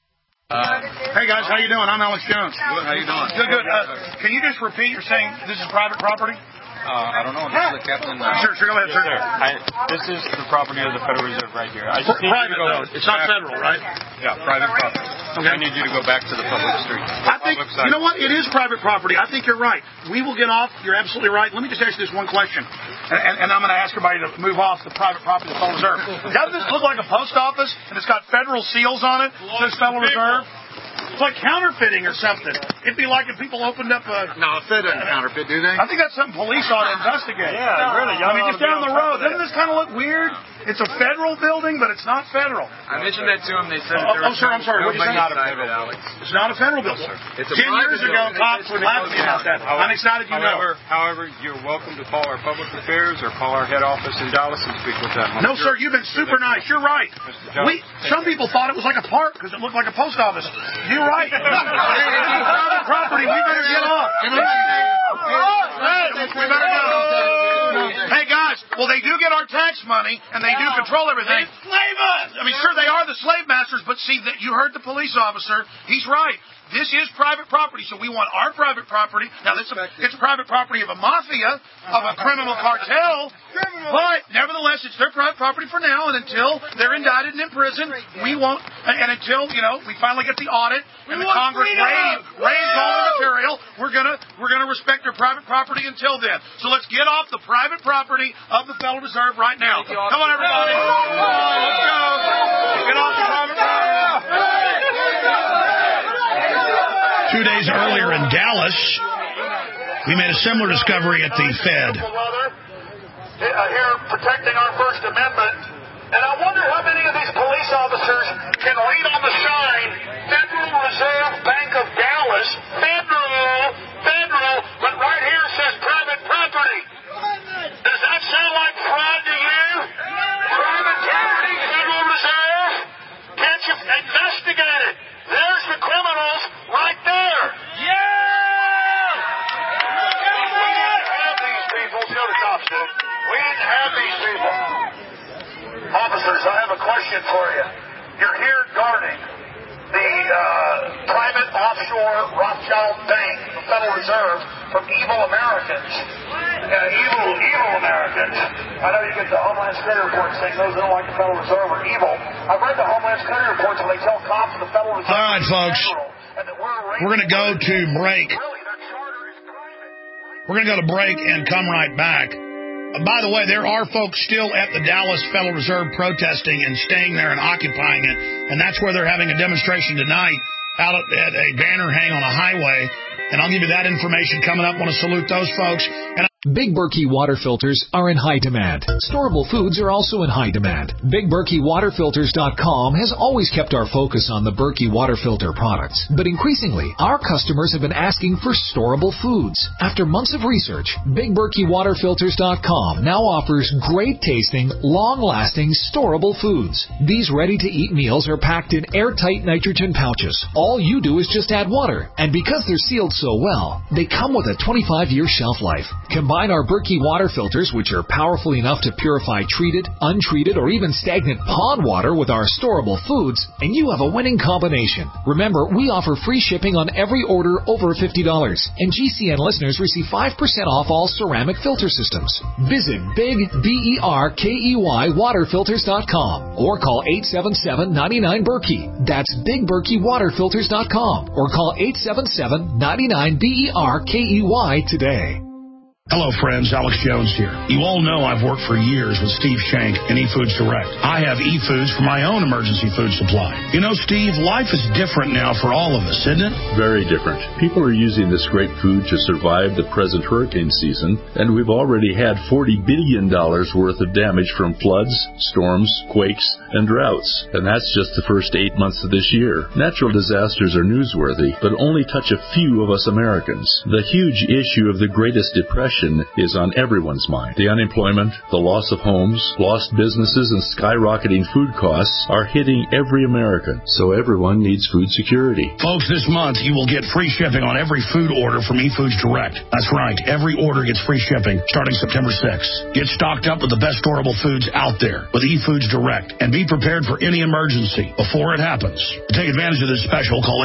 Hey guys, how you doing? I'm Alex Jones. Good, how you doing? Good. Can you just repeat? You're saying this is private property? I don't know. This is the captain. Sure, go ahead, sir. This is the property of the Federal Reserve right here. I just need private, you to go. It's not federal, right? Yeah, private property. Okay. I need you to go back to the public street. I think, you know what? It is private property. I think you're right. We will get off. You're absolutely right. Let me just ask you this one question. And I'm going to ask everybody to move off the private property of the Federal Reserve. Doesn't this look like a post office? And it's got federal seals on it? It says Federal Reserve? It's like counterfeiting or something. It'd be like if people opened up a... No, Fed doesn't counterfeit, do they? I think that's something police ought to investigate. Yeah, really. I mean, just down the road. Doesn't this kind of look weird? It's a federal building, but it's not federal. I mentioned that to them. They said... I'm sorry. What did you say? Not a federal building. It's not a federal building. It's a 10 years ago, cops were laughing about that. I'm excited you know. However, you're welcome to call our public affairs or call our head office in Dallas and speak with them. No, sir, you've been super nice. You're right. Some people thought it was like a park because it looked like a post office. You're right. Private property. We better get off. We better go. Hey, guys. Well, they do get our tax money, and they do control everything. They slave us. I mean, sure, they are the slave masters, but see, that you heard the police officer. He's right. This is private property, so we want our private property. Now, it's private property of a mafia, of a criminal cartel, but nevertheless, it's their private property for now, and until they're indicted and in prison, we won't, and until, we finally get the audit, and the Congress raise all the material, we're gonna respect their private property until then. So let's get off the private property of the Federal Reserve right now. Come on, everybody. Let's go. Get off the private property. 2 days earlier in Dallas, we made a similar discovery at the Fed. Here protecting our First Amendment. And I wonder how many of these police officers can read on the sign, Federal Reserve Bank of Dallas, Federal, but right here says private property. Does that sound like fraud to you? Private property, Federal Reserve? Can't you investigate it? There's the criminals right there. Yeah! We didn't have these people. See what the cops do. We didn't have these people. Officers, I have a question for you. You're here guarding the private offshore Rothschild Bank, the Federal Reserve, from evil Americans. Evil Americans. I know you get the Homeland Security report saying those that don't like the Federal Reserve are evil. I've read the Homeland Security reports where they tell cops of the Federal Reserve. All right, folks. We're going to go to break. We're going to go to break and come right back. By the way, there are folks still at the Dallas Federal Reserve protesting and staying there and occupying it, and that's where they're having a demonstration tonight out at a banner hang on a highway, and I'll give you that information coming up. I want to salute those folks. And Big Berkey water filters are in high demand. Storable foods are also in high demand. BigBerkeyWaterFilters.com has always kept our focus on the Berkey water filter products, but increasingly, our customers have been asking for storable foods. After months of research, BigBerkeyWaterFilters.com now offers great-tasting, long-lasting, storable foods. These ready-to-eat meals are packed in airtight nitrogen pouches. All you do is just add water, and because they're sealed so well, they come with a 25-year shelf life. Combine our Berkey water filters, which are powerful enough to purify treated, untreated, or even stagnant pond water with our storable foods, and you have a winning combination. Remember, we offer free shipping on every order over $50, and GCN listeners receive 5% off all ceramic filter systems. Visit BigBerkeyWaterFilters.com or call 877-99-BERKEY. That's BigBerkeyWaterFilters.com or call 877-99-BERKEY today. Hello, friends. Alex Jones here. You all know I've worked for years with Steve Shank and eFoods Direct. I have eFoods for my own emergency food supply. You know, Steve, life is different now for all of us, isn't it? Very different. People are using this great food to survive the present hurricane season, and we've already had $40 billion worth of damage from floods, storms, quakes, and droughts. And that's just the first 8 months of this year. Natural disasters are newsworthy, but only touch a few of us Americans. The huge issue of the Greatest Depression is on everyone's mind. The unemployment, the loss of homes, lost businesses, and skyrocketing food costs are hitting every American, so everyone needs food security. Folks, this month you will get free shipping on every food order from eFoods Direct. That's right, every order gets free shipping starting September 6th. Get stocked up with the best storable foods out there with eFoods Direct, and be prepared for any emergency before it happens. To take advantage of this special, call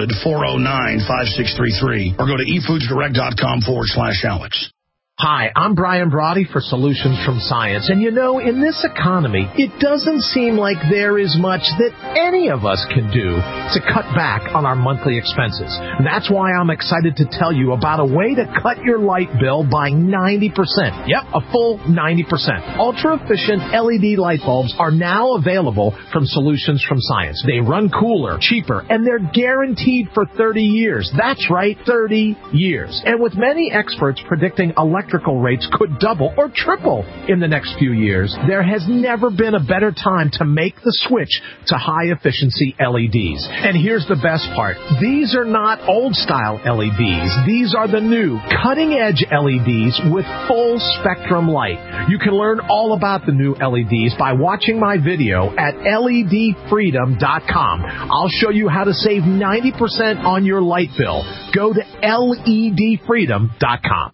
800-409-5633 or go to eFoodsDirect.com/Alex. Hi, I'm Brian Brody for Solutions from Science. And you know, in this economy, it doesn't seem like there is much that any of us can do to cut back on our monthly expenses. And that's why I'm excited to tell you about a way to cut your light bill by 90%. Yep, a full 90%. Ultra-efficient LED light bulbs are now available from Solutions from Science. They run cooler, cheaper, and they're guaranteed for 30 years. That's right, 30 years. And with many experts predicting electrical rates could double or triple in the next few years, there has never been a better time to make the switch to high-efficiency LEDs. And here's the best part. These are not old-style LEDs. These are the new, cutting-edge LEDs with full-spectrum light. You can learn all about the new LEDs by watching my video at LEDfreedom.com. I'll show you how to save 90% on your light bill. Go to LEDfreedom.com.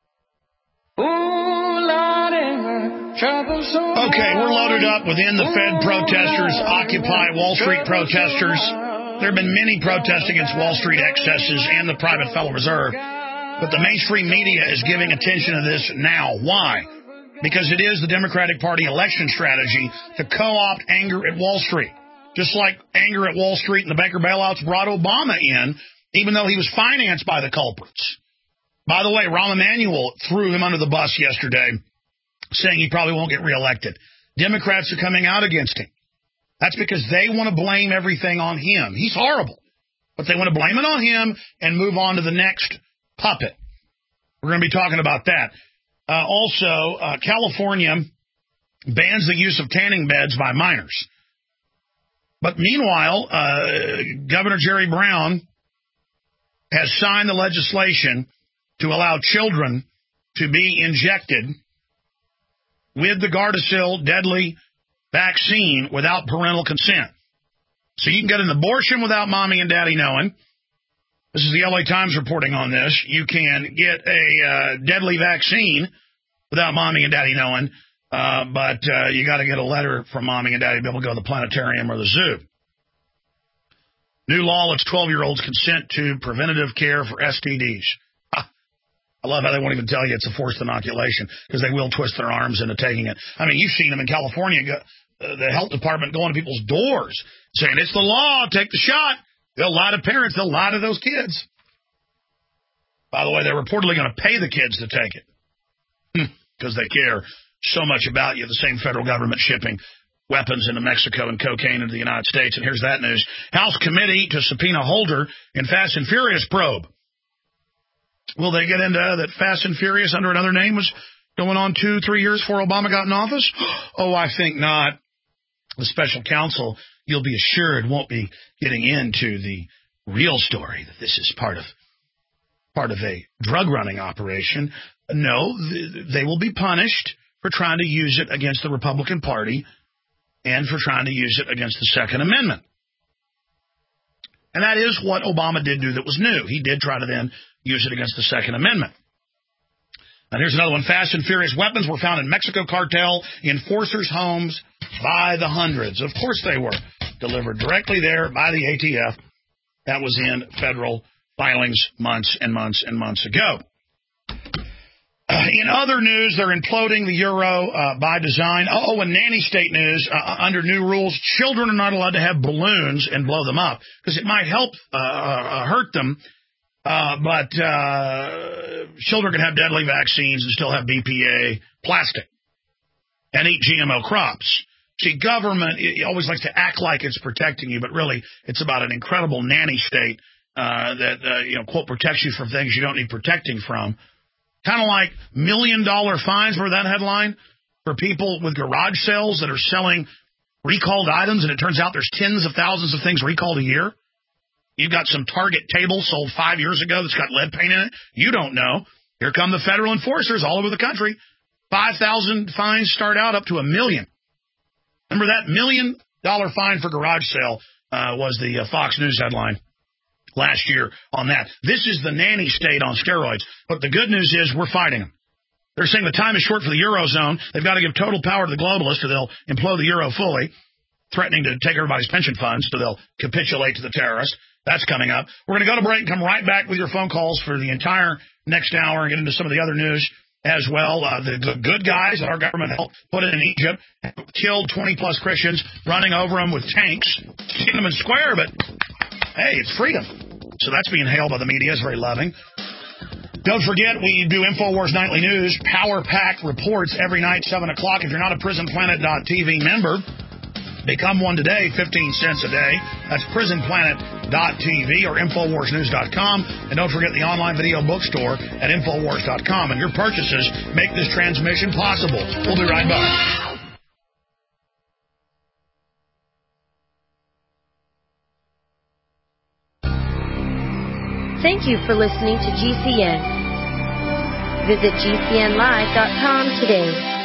Okay, we're loaded up within the Fed protesters, Occupy Wall Street protesters. There have been many protests against Wall Street excesses and the private Federal Reserve, but the mainstream media is giving attention to this now. Why? Because it is the Democratic Party election strategy to co-opt anger at Wall Street. Just like anger at Wall Street and the banker bailouts brought Obama in, even though he was financed by the culprits. By the way, Rahm Emanuel threw him under the bus yesterday, saying he probably won't get reelected. Democrats are coming out against him. That's because they want to blame everything on him. He's horrible. But they want to blame it on him and move on to the next puppet. We're going to be talking about that. Also, California bans the use of tanning beds by minors. But meanwhile, Governor Jerry Brown has signed the legislation to allow children to be injected with the Gardasil deadly vaccine without parental consent. So you can get an abortion without mommy and daddy knowing. This is the LA Times reporting on this. You can get a deadly vaccine without mommy and daddy knowing, but you got to get a letter from mommy and daddy to be able to go to the planetarium or the zoo. New law lets 12-year-olds consent to preventative care for STDs. I love how they won't even tell you it's a forced inoculation because they will twist their arms into taking it. I mean, you've seen them in California, the health department going to people's doors saying, it's the law, take the shot. They'll lie to parents. They'll lie to those kids. By the way, they're reportedly going to pay the kids to take it because they care so much about you. The same federal government shipping weapons into Mexico and cocaine into the United States. And here's that news. House committee to subpoena Holder in Fast and Furious probe. Will they get into that Fast and Furious under another name was going on 2-3 years before Obama got in office? Oh, I think not. The special counsel, you'll be assured, won't be getting into the real story that this is part of a drug running operation. No, they will be punished for trying to use it against the Republican Party and for trying to use it against the Second Amendment. And that is what Obama did do that was new. He did try to then use it against the Second Amendment. And here's another one. Fast and Furious weapons were found in Mexico cartel enforcers' homes by the hundreds. Of course they were. Delivered directly there by the ATF. That was in federal filings months and months and months ago. In other news, they're imploding the euro by design. Oh, and nanny state news, under new rules, children are not allowed to have balloons and blow them up because it might help hurt them. But children can have deadly vaccines and still have BPA plastic and eat GMO crops. See, government always likes to act like it's protecting you, but really it's about an incredible nanny state that, quote, protects you from things you don't need protecting from. Kind of like $1 million fines, remember that headline? For people with garage sales that are selling recalled items, and it turns out there's tens of thousands of things recalled a year. You've got some Target table sold 5 years ago that's got lead paint in it. You don't know. Here come the federal enforcers all over the country. 5,000 fines start out up to $1 million. Remember that $1 million fine for garage sale was the Fox News headline last year on that. This is the nanny state on steroids. But the good news is we're fighting them. They're saying the time is short for the Eurozone. They've got to give total power to the globalists or they'll implode the euro fully, threatening to take everybody's pension funds so they'll capitulate to the terrorists. That's coming up. We're going to go to break and come right back with your phone calls for the entire next hour and get into some of the other news as well. The good guys that our government helped put in Egypt killed 20-plus Christians, running over them with tanks, shooting them in square, but hey, it's freedom. So that's being hailed by the media. It's very loving. Don't forget, we do InfoWars Nightly News, Power Pack reports every night, 7 o'clock. If you're not a PrisonPlanet.tv member, become one today, 15 cents a day. That's PrisonPlanet.tv or InfoWarsNews.com. And don't forget the online video bookstore at InfoWars.com. And your purchases make this transmission possible. We'll be right back. Thank you for listening to GCN. Visit GCNlive.com today.